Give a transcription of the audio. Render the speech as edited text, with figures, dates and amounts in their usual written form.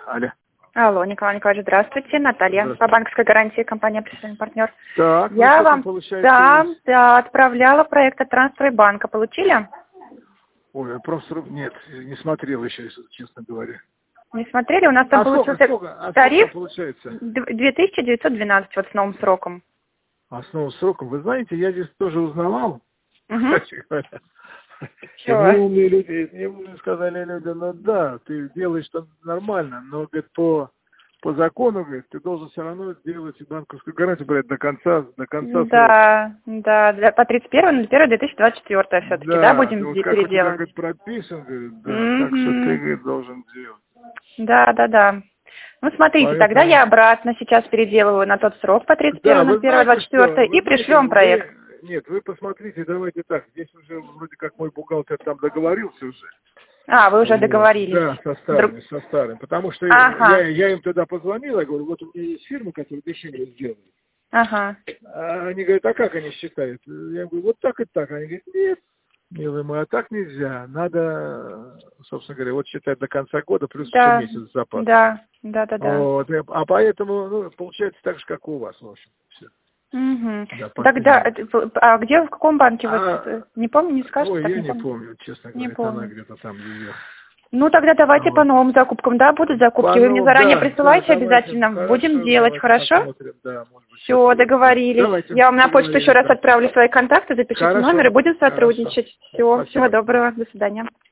Алло. Алло, Николай Николаевич, здравствуйте. Наталья, Здравствуйте. по банковской гарантии, компания «Профессиональный партнер». Так, ну Я что там вам получается? да, отправляла проект от трансфера банка. Получили? Ой, я просто нет, не смотрел еще, если честно говоря. Не смотрели? У нас там получился Сколько тариф получается? 2912 вот с новым сроком. А с новым сроком, вы знаете, я здесь тоже узнавал, кстати говоря. И Чего? мы умные люди, мне сказали люди, ну да, ты делаешь что нормально, но говорит, по закону, говорит, ты должен все равно делать банковскую гарантию, брать до конца срока. Да, по 31.01.2024 все-таки, да, Да, будем ну вот как у тебя, переделывать? говорит, прописан, говорит, да, так что ты, говорит, должен делать. Да. Ну, смотрите, тогда Поэтому, я обратно сейчас переделываю на тот срок по да, вы знаете что, 31.01.24 и пришлю вам проект. вы посмотрите, давайте так, здесь уже вроде как мой бухгалтер там договорился уже. А, вы уже Вот, договорились. да, со старым, потому что Ага. я им тогда позвонил, я говорю, вот у меня есть фирма, которая решение сделает. Ага. А они говорят, а как они считают? Я говорю, вот так и так. Они говорят, нет, милый мой, а так нельзя. Надо, собственно говоря, вот считать до конца года, плюс еще Да. месяц запас. Да. Вот, а поэтому, ну, получается так же, как и у вас, в общем. Все. Угу. Да, Тогда, последний. а где, в каком банке вы? Не помню, не скажете? Ой, Так, я не не помню. помню, честно Не говоря, это она помню. где-то там ее. Ну, тогда давайте по Вот. новым закупкам, да, будут закупки. Вы мне заранее Да, присылайте давайте, обязательно. Будем хорошо, делать, давайте хорошо? посмотрим, да, может быть, сейчас Все, будет. Да. договорились. Давайте, Я вам на почту еще договорились, раз да. отправлю свои контакты, запишите номер и Хорошо, будем хорошо. сотрудничать. Все, всего Спасибо. доброго, до свидания.